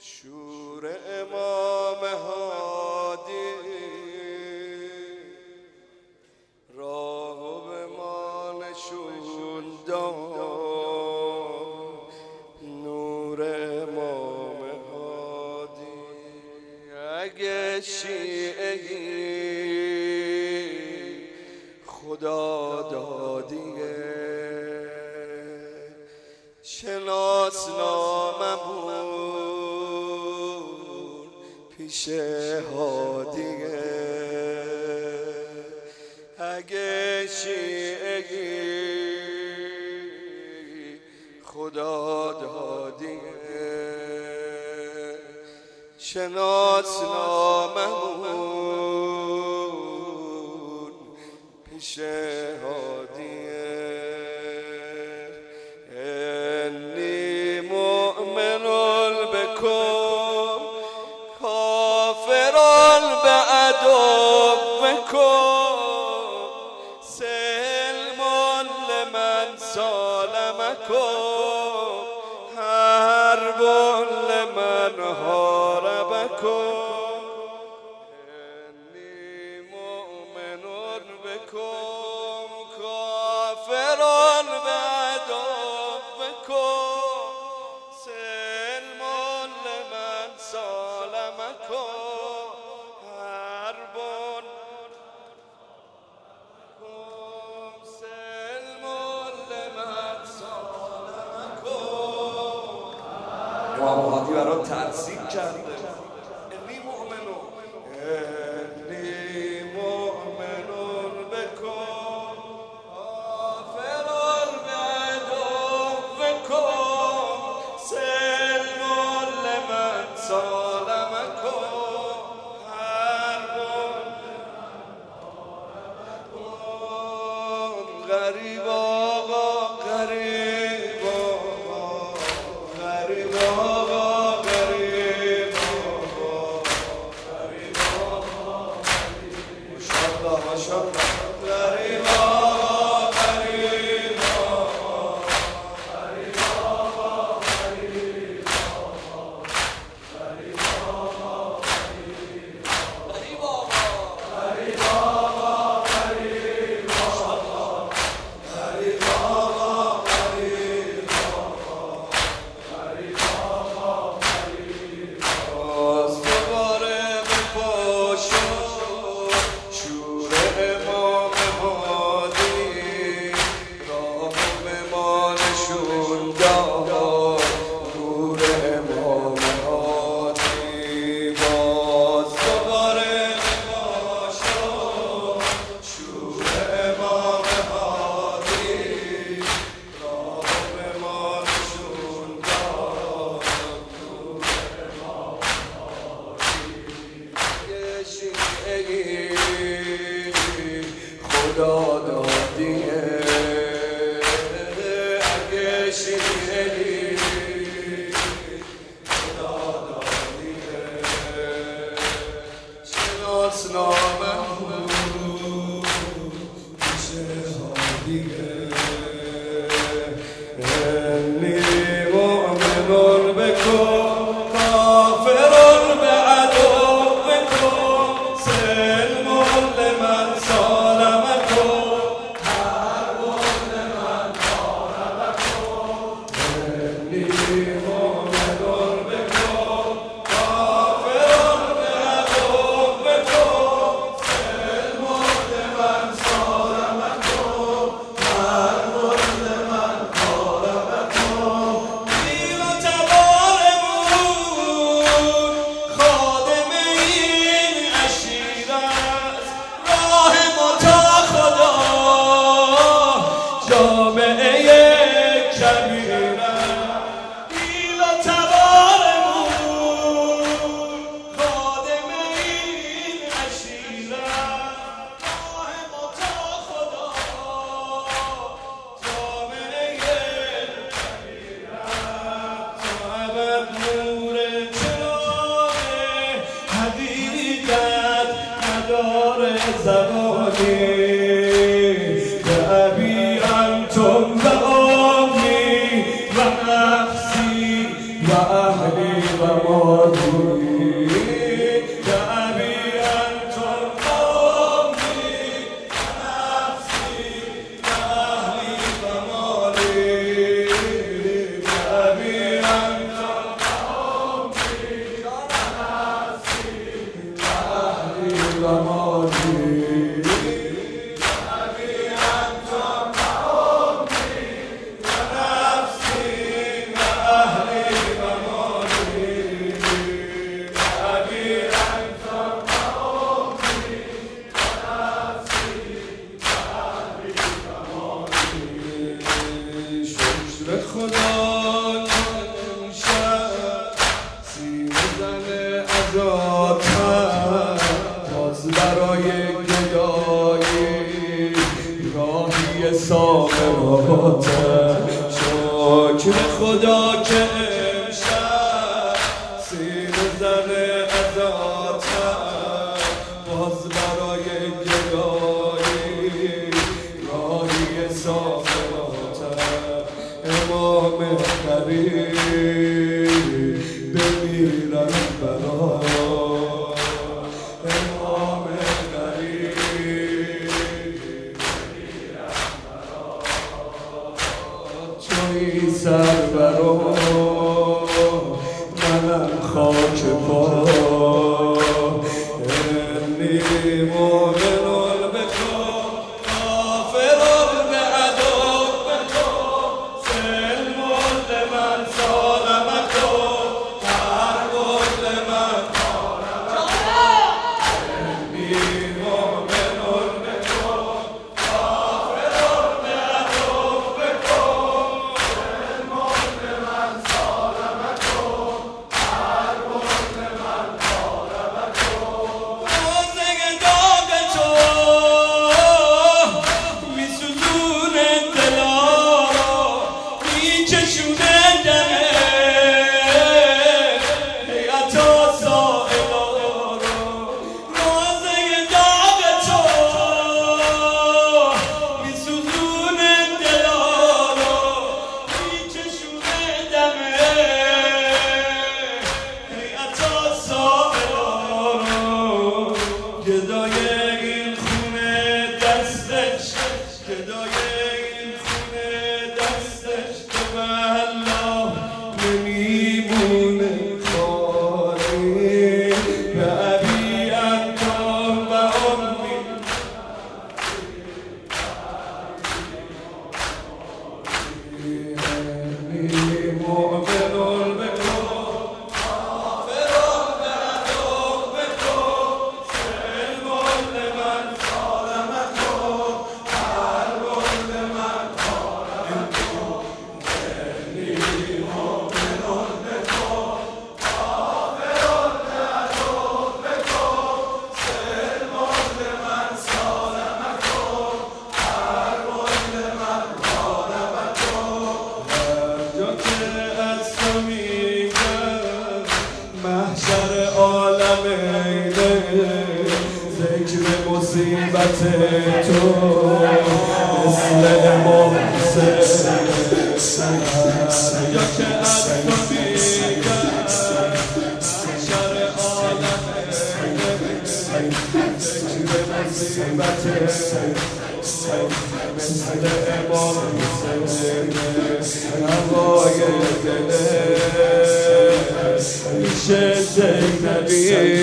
شور امام هادی راهو به ما نشون داد، نور امام هادی. اگه شیعه‌ای خدا دادیه، شناسناممون پیش هادیه. اگه شیعه‌ای خدا دادیه، شناسناممون پیش هادیه. انی مؤمن بکم کافر بعدوکم، سلم لمن سالمکم، حرب لمن حاربکم. انی مؤمن بکم کافر بعدوکم، سلم لمن سالمکم، حرب سلم لمن سالمکم. امام هادی برات ترسیم کرده. انی مؤمن بکم کافر بعدوکم، سلم لمن سالمکم، حرب غریب آقا، غریب آقا، غریب آقا، غریب آقا، غریب آقا، ماشاءالله ماشاءالله. غریب آقا، غریب آقا، غریب آقا، غریب آقا، غریب آقا، غریب آقا، غریب آقا، غریب آقا، غریب آقا، غریب آقا، غریب آقا، غریب آقا. باز دوباره بپاشو شور امام هادی، راه به ما نشون داد، نور امام هادی. باز دوباره بپاشو شور امام هادی، راه به ما نشون داد، نور امام هادی. یه شیعه‌ای خدا دادیه، اگه شیعه‌ای خدا دادیه، شناسناممون پیش هادیه. انی مؤمن بکم کافر بعدوکم، سلم لمن سالمکم، حرب لمن حاربکم. انی مؤمن بکم کافر بعدوکم، سلم لمن سالمکم، حرب لمن حاربکم. پیل و تبارمون خادم این عشیر است، راه ما تا خدا جامعه کبیر است. پیل و تبارمون خادم این عشیر است، راه ما تا خدا جامعه کبیر است. تو ابد نور چراغ حقیقت نداره زمانی، به ابی انتو سامراتم شکر خدا که امشب سیر زده ازاتم باز برای گدایی راهی سامراتم امام قریب بمیرم برای امام قریب توی سر برا منم خاک پا انی مؤمنون بکن کافرون به عدو بکن سلمون لمن سالمکن هر بود لمن انی مؤمنون بکن کافرون به عدو بکن سلمون لمن سالمکن هر بود لمن روزه داغ تو میسوزونه دلا میچشونه دمه حیاتا سائلا روزه داغ تو میسوزونه دلا میچشونه دمه حیاتا سائلا گدای این خونه دستش گدای این خونه دستش که والله نمیمونه خالی به ابی انتم و امی انی مؤمنون بکن کافرون به عدو بکن سلمون لمن سالمکن هر بود لمن انی مؤمنون بکن کافرون به عدو بکن سلمون لمن سالمکن هر بود لمن جا که از تو میگم محشر عالم اینه ذکر مصیبت تو مثل امام حسین جا که از تو میگم محشر عالم اینه ذکر مصیبت مثل امام حسین هوای دله میشه زینبی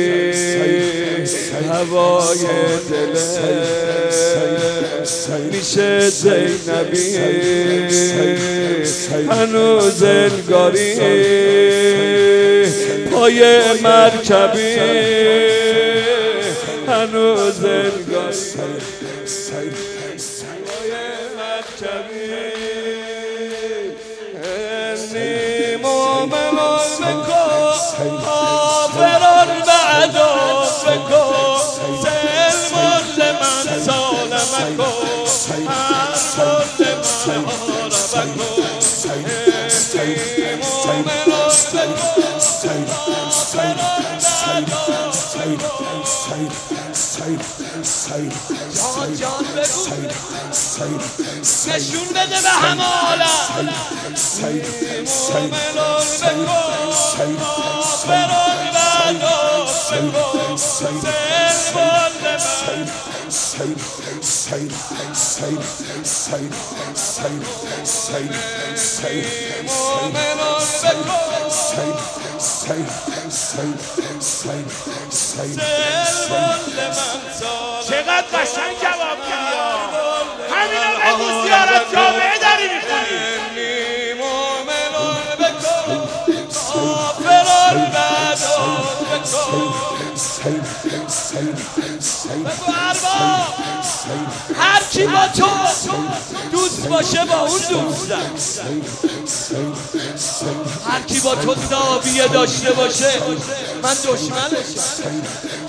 هوای دله میشه زینبی هنوز انگاری پای مرکبی هنوز انگاری انی مؤمنون بکن کافرون به عدو بکن سلمون لمن سالمکن هر بود لمن آرمکن انی مؤمنون بکن جان بگو نشون بده به همه عالم مؤمنون بکن کافرون به عدو بکن سلمون چقدر قشنگ جواب میدی همینا بگو زیارت جامعه داری میخونی هر کی با تو دوست باشه با اون دوستم. هر کی با تو زاویه داشته باشه من دشمنشم.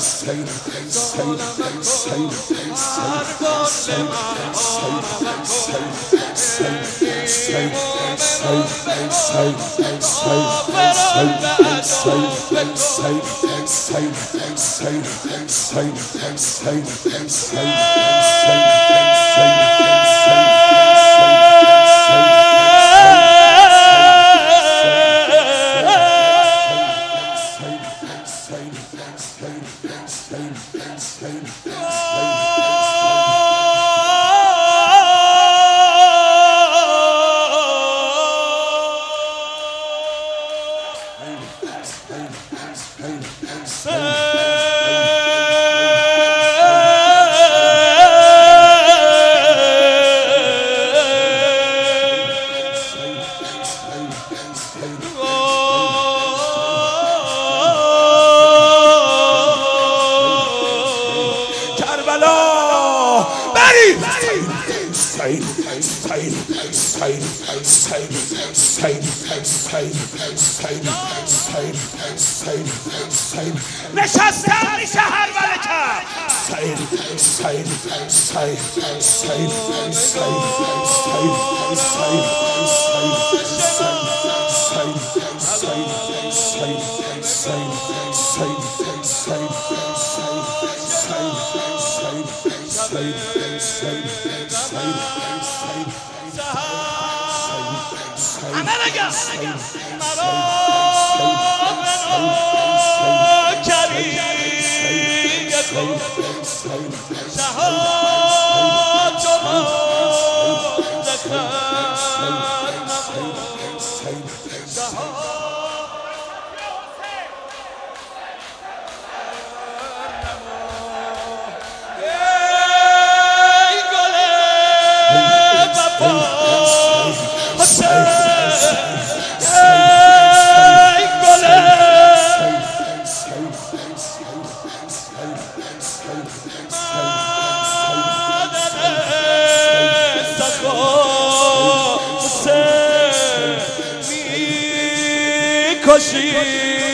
نشستم میشه هر ملکم کشی